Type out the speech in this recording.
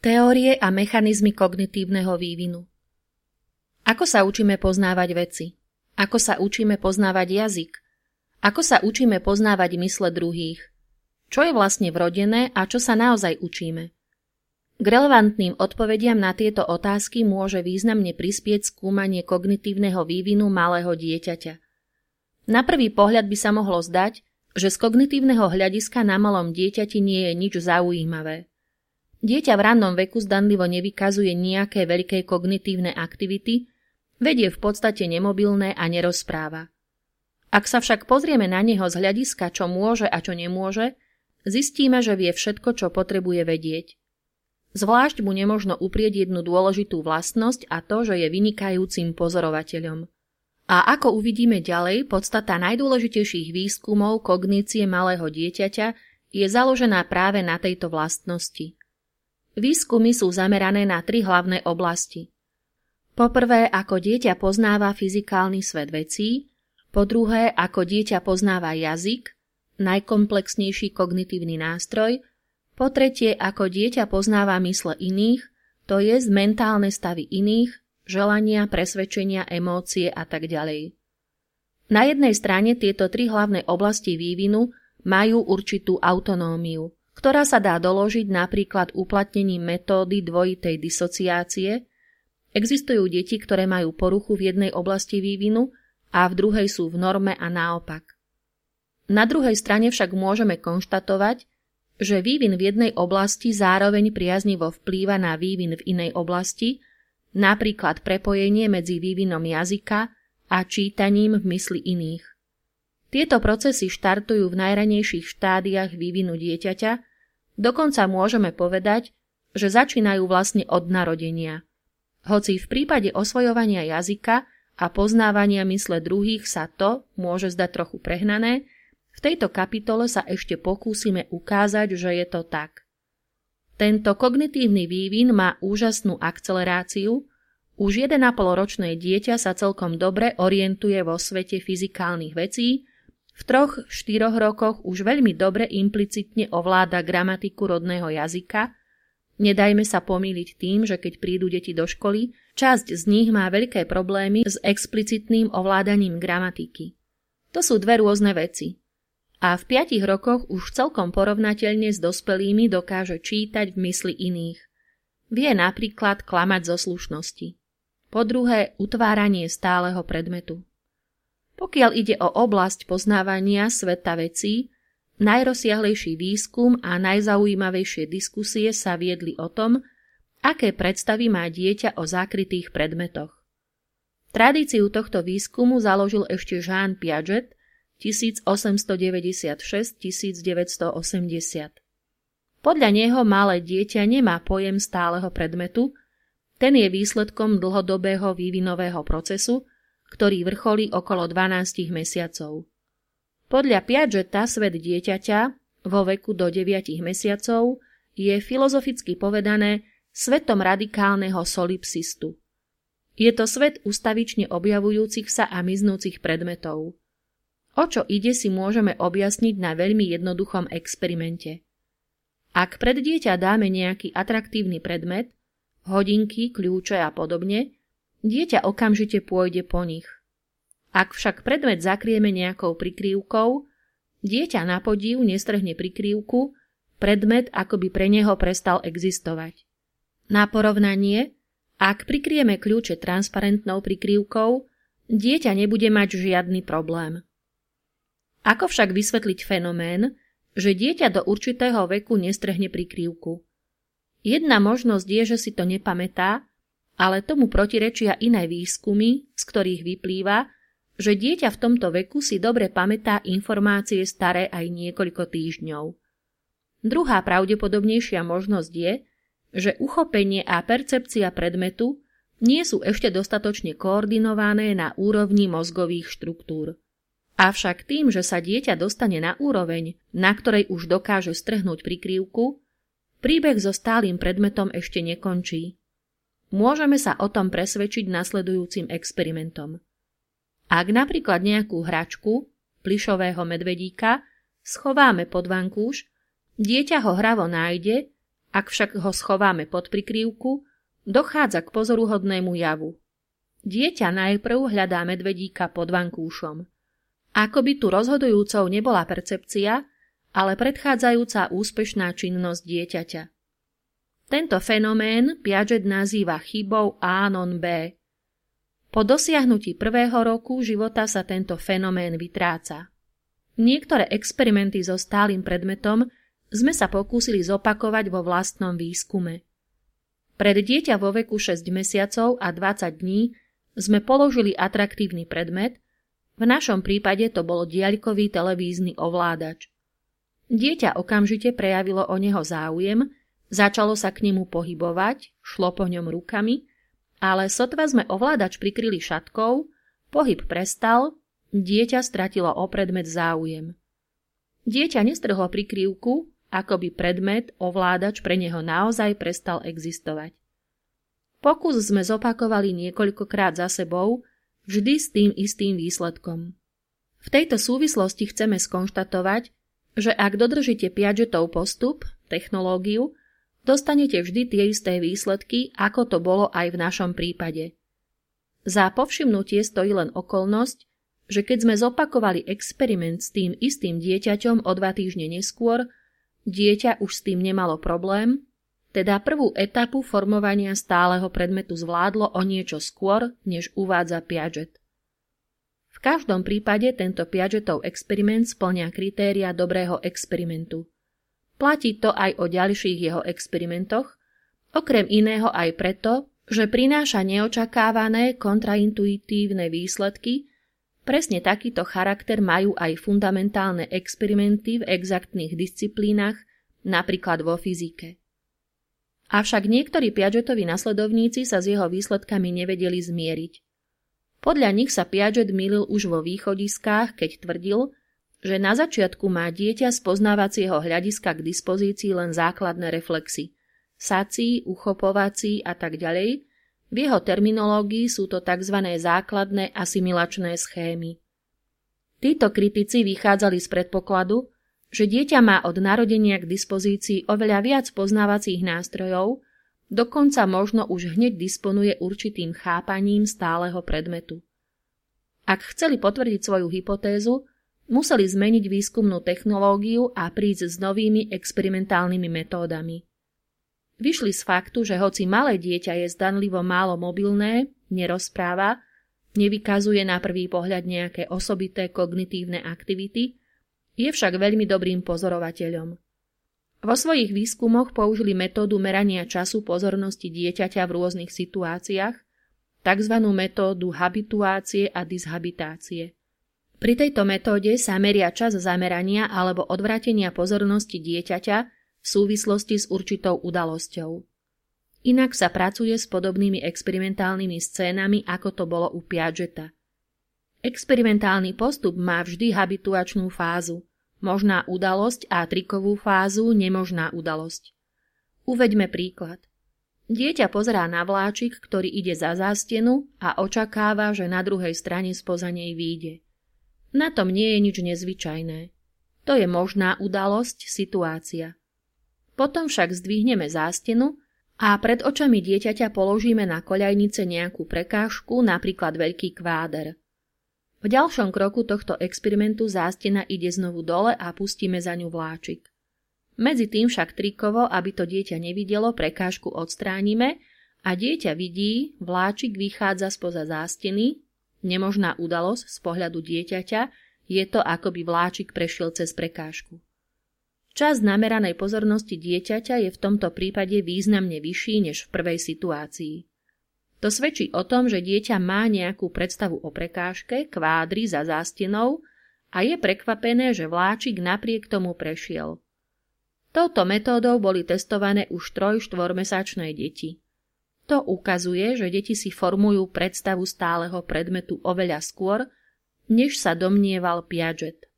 Teórie a mechanizmy kognitívneho vývinu. Ako sa učíme poznávať veci? Ako sa učíme poznávať jazyk? Ako sa učíme poznávať mysle druhých? Čo je vlastne vrodené a čo sa naozaj učíme? K relevantným odpovediam na tieto otázky môže významne prispieť skúmanie kognitívneho vývinu malého dieťaťa. Na prvý pohľad by sa mohlo zdať, že z kognitívneho hľadiska na malom dieťati nie je nič zaujímavé. Dieťa v rannom veku zdanlivo nevykazuje nejaké veľké kognitívne aktivity, veď je v podstate nemobilné a nerozpráva. Ak sa však pozrieme na neho z hľadiska, čo môže a čo nemôže, zistíme, že vie všetko, čo potrebuje vedieť. Zvlášť mu nemožno uprieť jednu dôležitú vlastnosť a to, že je vynikajúcim pozorovateľom. A ako uvidíme ďalej, podstata najdôležitejších výskumov kognície malého dieťaťa je založená práve na tejto vlastnosti. Výskumy sú zamerané na 3 hlavné oblasti. Po prvé, ako dieťa poznáva fyzikálny svet vecí, po druhé, ako dieťa poznáva jazyk, najkomplexnejší kognitívny nástroj, po tretie, ako dieťa poznáva mysle iných, to je mentálne stavy iných, želania, presvedčenia, emócie a tak ďalej. Na jednej strane tieto 3 hlavné oblasti vývinu majú určitú autonómiu, ktorá sa dá doložiť napríklad uplatnením metódy dvojitej disociácie. Existujú deti, ktoré majú poruchu v jednej oblasti vývinu a v druhej sú v norme a naopak. Na druhej strane však môžeme konštatovať, že vývin v jednej oblasti zároveň priaznivo vplýva na vývin v inej oblasti, napríklad prepojenie medzi vývinom jazyka a čítaním v mysli iných. Tieto procesy štartujú v najranejších štádiách vývinu dieťaťa, dokonca môžeme povedať, že začínajú vlastne od narodenia. Hoci v prípade osvojovania jazyka a poznávania mysle druhých sa to môže zdať trochu prehnané, v tejto kapitole sa ešte pokúsime ukázať, že je to tak. Tento kognitívny vývin má úžasnú akceleráciu. Už 1,5-ročné dieťa sa celkom dobre orientuje vo svete fyzikálnych vecí, v 3-4 rokoch už veľmi dobre implicitne ovláda gramatiku rodného jazyka. Nedajme sa pomýliť tým, že keď prídu deti do školy, časť z nich má veľké problémy s explicitným ovládaním gramatiky. To sú 2 rôzne veci. A v 5 rokoch už celkom porovnateľne s dospelými dokáže čítať v mysli iných. Vie napríklad klamať zo slušnosti. Po druhé, utváranie stáleho predmetu. Pokiaľ ide o oblasť poznávania sveta vecí, najrozsiahlejší výskum a najzaujímavejšie diskusie sa viedli o tom, aké predstavy má dieťa o zakrytých predmetoch. Tradíciu tohto výskumu založil ešte Jean Piaget 1896-1980. Podľa neho malé dieťa nemá pojem stáleho predmetu, ten je výsledkom dlhodobého vývinového procesu, ktorý vrcholí okolo 12 mesiacov. Podľa Piageta svet dieťaťa vo veku do 9 mesiacov je filozoficky povedané svetom radikálneho solipsistu. Je to svet ustavične objavujúcich sa a miznúcich predmetov. O čo ide, si môžeme objasniť na veľmi jednoduchom experimente. Ak pred dieťa dáme nejaký atraktívny predmet, hodinky, kľúče a podobne, dieťa okamžite pôjde po nich. Ak však predmet zakrieme nejakou prikrývkou, dieťa na podiv nestrhne prikrývku, predmet akoby pre neho prestal existovať. Na porovnanie, ak prikryjeme kľúče transparentnou prikrývkou, dieťa nebude mať žiadny problém. Ako však vysvetliť fenomén, že dieťa do určitého veku nestrhne prikrývku? Jedna možnosť je, že si to nepamätá, ale tomu protirečia iné výskumy, z ktorých vyplýva, že dieťa v tomto veku si dobre pamätá informácie staré aj niekoľko týždňov. Druhá pravdepodobnejšia možnosť je, že uchopenie a percepcia predmetu nie sú ešte dostatočne koordinované na úrovni mozgových štruktúr. Avšak tým, že sa dieťa dostane na úroveň, na ktorej už dokáže strhnúť prikrývku, príbeh so stálym predmetom ešte nekončí. Môžeme sa o tom presvedčiť nasledujúcim experimentom. Ak napríklad nejakú hračku, plyšového medvedíka, schováme pod vankúš, dieťa ho hravo nájde Ak však ho schováme pod prikrývku, dochádza k pozoruhodnému javu. Dieťa najprv hľadá medvedíka pod vankúšom. Akoby tu rozhodujúcou nebola percepcia, ale predchádzajúca úspešná činnosť dieťaťa. Tento fenomén Piaget nazýva chybou A non B. Po dosiahnutí prvého roku života sa tento fenomén vytráca. Niektoré experimenty so stálym predmetom sme sa pokúsili zopakovať vo vlastnom výskume. Pred dieťa vo veku 6 mesiacov a 20 dní sme položili atraktívny predmet, v našom prípade to bol diaľkový televízny ovládač. Dieťa okamžite prejavilo o neho záujem, začalo sa k nemu pohybovať, šlo po ňom rukami, ale sotva sme ovládač prikryli šatkou, pohyb prestal, dieťa stratilo o predmet záujem. Dieťa nestrhlo prikrývku, akoby predmet, ovládač pre neho naozaj prestal existovať. Pokus sme zopakovali niekoľkokrát za sebou, vždy s tým istým výsledkom. V tejto súvislosti chceme skonštatovať, že ak dodržíte Piagetov postup, technológiu, dostanete vždy tie isté výsledky, ako to bolo aj v našom prípade. Za povšimnutie stojí len okolnosť, že keď sme zopakovali experiment s tým istým dieťaťom o 2 týždne neskôr, dieťa už s tým nemalo problém, teda prvú etapu formovania stáleho predmetu zvládlo o niečo skôr, než uvádza Piaget. V každom prípade tento Piagetov experiment spĺňa kritéria dobrého experimentu. Platí to aj o ďalších jeho experimentoch, okrem iného aj preto, že prináša neočakávané kontraintuitívne výsledky. Presne takýto charakter majú aj fundamentálne experimenty v exaktných disciplínach, napríklad vo fyzike. Avšak niektorí Piagetovi nasledovníci sa s jeho výsledkami nevedeli zmieriť. Podľa nich sa Piaget mýlil už vo východiskách, keď tvrdil, že na začiatku má dieťa z poznávacieho hľadiska k dispozícii len základné reflexy, sací, uchopovací a tak ďalej. V jeho terminológii sú to tzv. Základné asimilačné schémy. Títo kritici vychádzali z predpokladu, že dieťa má od narodenia k dispozícii oveľa viac poznávacích nástrojov, dokonca možno už hneď disponuje určitým chápaním stáleho predmetu. Ak chceli potvrdiť svoju hypotézu, museli zmeniť výskumnú technológiu a prísť s novými experimentálnymi metódami. Vyšli z faktu, že hoci malé dieťa je zdanlivo málo mobilné, nerozpráva, nevykazuje na prvý pohľad nejaké osobité kognitívne aktivity, je však veľmi dobrým pozorovateľom. Vo svojich výskumoch použili metódu merania času pozornosti dieťaťa v rôznych situáciách, tzv. Metódu habituácie a dishabitácie. Pri tejto metóde sa meria čas zamerania alebo odvrátenia pozornosti dieťaťa v súvislosti s určitou udalosťou. Inak sa pracuje s podobnými experimentálnymi scénami, ako to bolo u Piageta. Experimentálny postup má vždy habituačnú fázu, možná udalosť a trikovú fázu, nemožná udalosť. Uveďme príklad. Dieťa pozerá na vláčik, ktorý ide za zástenu a očakáva, že na druhej strane spoza nej vyjde. Na tom nie je nič nezvyčajné. To je možná udalosť, situácia. Potom však zdvihneme zástenu a pred očami dieťaťa položíme na koľajnice nejakú prekážku, napríklad veľký kváder. V ďalšom kroku tohto experimentu zástena ide znovu dole a pustíme za ňu vláčik. Medzi tým však trikovo, aby to dieťa nevidelo, prekážku odstránime a dieťa vidí, vláčik vychádza spoza zásteny. Nemožná udalosť z pohľadu dieťaťa je to, ako by vláčik prešiel cez prekážku. Čas nameranej pozornosti dieťaťa je v tomto prípade významne vyšší než v prvej situácii. To svedčí o tom, že dieťa má nejakú predstavu o prekážke, kvádri za zástenou a je prekvapené, že vláčik napriek tomu prešiel. Touto metódou boli testované už 3-4-mesačné deti. To ukazuje, že deti si formujú predstavu stáleho predmetu oveľa skôr, než sa domnieval Piaget.